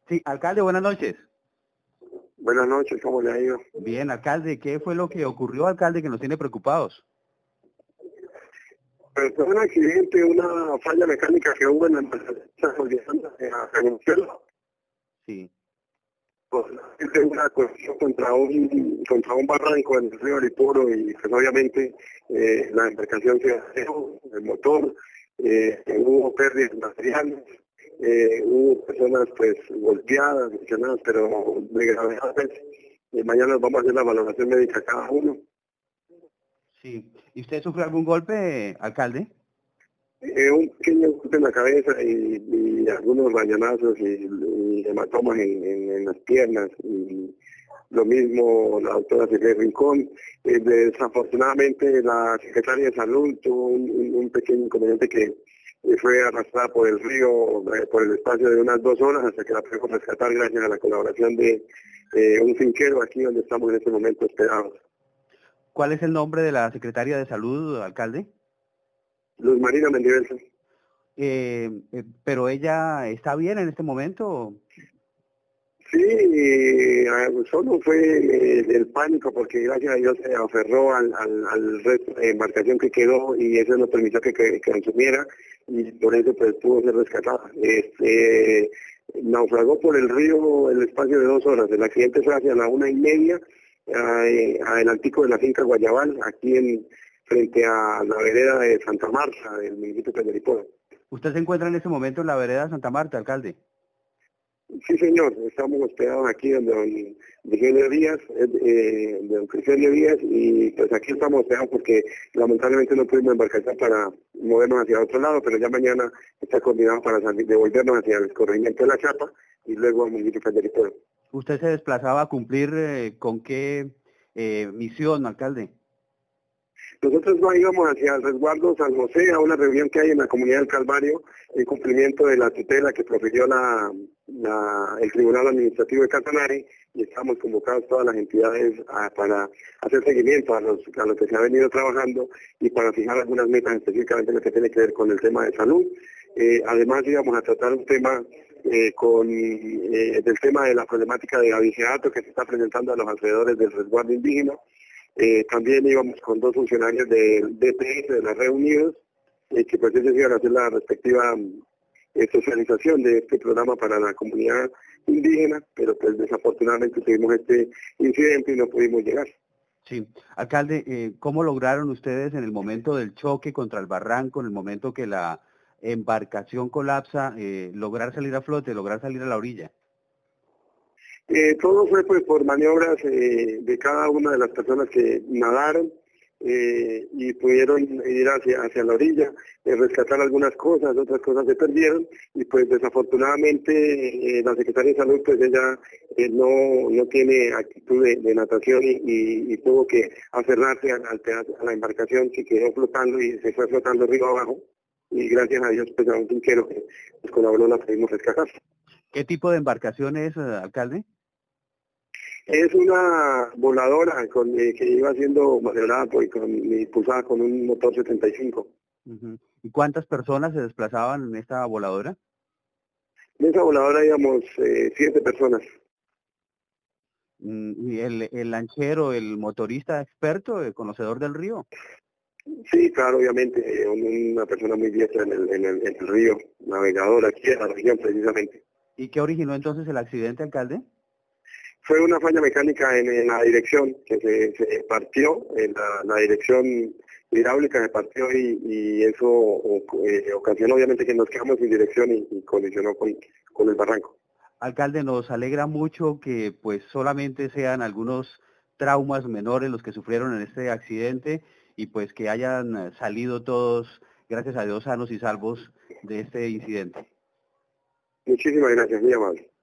Sí, alcalde, buenas noches. Buenas noches, ¿cómo le ha ido? Bien, alcalde, ¿qué fue lo que ocurrió, alcalde, que nos tiene preocupados? Pues fue un accidente, una falla mecánica que hubo en la empresa a Venezuela. Sí. Pues, es una colisión contra un barranco en el río Ariporo y pues obviamente la embarcación se dañó, el motor, hubo pérdidas materiales, hubo personas pues golpeadas, lesionadas, pero de gravedad. Mañana vamos a hacer la valoración médica cada uno. Sí. ¿Y usted sufrió algún golpe, alcalde? Un pequeño golpe en la cabeza y algunos rayanazos y hematomas en las piernas. Y lo mismo la doctora Silvia Rincón. Desafortunadamente la secretaria de Salud tuvo un pequeño inconveniente que fue arrastrada por el río por el espacio de unas 2 horas hasta que la pudimos rescatar gracias a la colaboración de un finquero aquí donde estamos en este momento hospedados. ¿Cuál es el nombre de la secretaria de Salud, alcalde? Luz Marina Mendivelsa. Pero ella está bien en este momento. Sí, solo fue el pánico porque gracias a Dios se aferró al resto de embarcación que quedó y eso no permitió que consumiera y por eso pues pudo ser rescatada. Naufragó por el río el espacio de 2 horas. El accidente fue hacia la 1:30 adelantico de la finca Guayabal, frente a la vereda de Santa Marta del municipio de Pederipola. ¿Usted se encuentra en este momento en la vereda Santa Marta, alcalde? Sí, señor, estamos hospedados aquí donde don Virgilio Díaz, don Cristiano Díaz, y pues aquí estamos hospedados porque lamentablemente no pudimos embarcar para movernos hacia otro lado, pero ya mañana está coordinado para devolvernos hacia el corregimiento de La Chapa y luego al municipio de Ripoll. ¿Usted se desplazaba a cumplir con qué misión, alcalde? Nosotros no íbamos hacia el resguardo San José a una reunión que hay en la comunidad del Calvario en cumplimiento de la tutela que profirió el Tribunal Administrativo de Casanare y estamos convocados todas las entidades para hacer seguimiento a lo que se ha venido trabajando y para fijar algunas metas específicamente lo que tiene que ver con el tema de salud. Además íbamos a tratar un tema del tema de la problemática de abigeato que se está presentando a los alrededores del resguardo indígena. También íbamos con 2 funcionarios del DPS de la Red Unidos, que pues ellos iban a hacer la respectiva socialización de este programa para la comunidad indígena, pero pues desafortunadamente tuvimos este incidente y no pudimos llegar. Sí. Alcalde, ¿cómo lograron ustedes en el momento del choque contra el barranco, en el momento que la embarcación colapsa, lograr salir a flote, lograr salir a la orilla? Todo fue pues por maniobras de cada una de las personas que nadaron y pudieron ir hacia la orilla, rescatar algunas cosas, otras cosas se perdieron y pues desafortunadamente la Secretaría de Salud pues ella no tiene actitud de natación y tuvo que aferrarse a la embarcación que quedó flotando y se fue flotando río abajo y gracias a Dios pues a un finquero que nos colaboró la pudimos rescatar. ¿Qué tipo de embarcación es, alcalde? Es una voladora que iba siendo maniobrada impulsada con un motor 75. Uh-huh. ¿Y cuántas personas se desplazaban en esta voladora? En esa voladora íbamos 7 personas. ¿Y el lanchero, el motorista experto, el conocedor del río? Sí, claro, obviamente, una persona muy diestra en el río, navegador aquí en la región precisamente. ¿Y qué originó entonces el accidente, alcalde? Fue una falla mecánica en la dirección que se partió, en la dirección hidráulica se partió y eso ocasionó obviamente que nos quedamos sin dirección y colisionó con el barranco. Alcalde, nos alegra mucho que pues solamente sean algunos traumas menores los que sufrieron en este accidente y pues que hayan salido todos, gracias a Dios, sanos y salvos de este incidente. Muchísimas gracias, muy amable.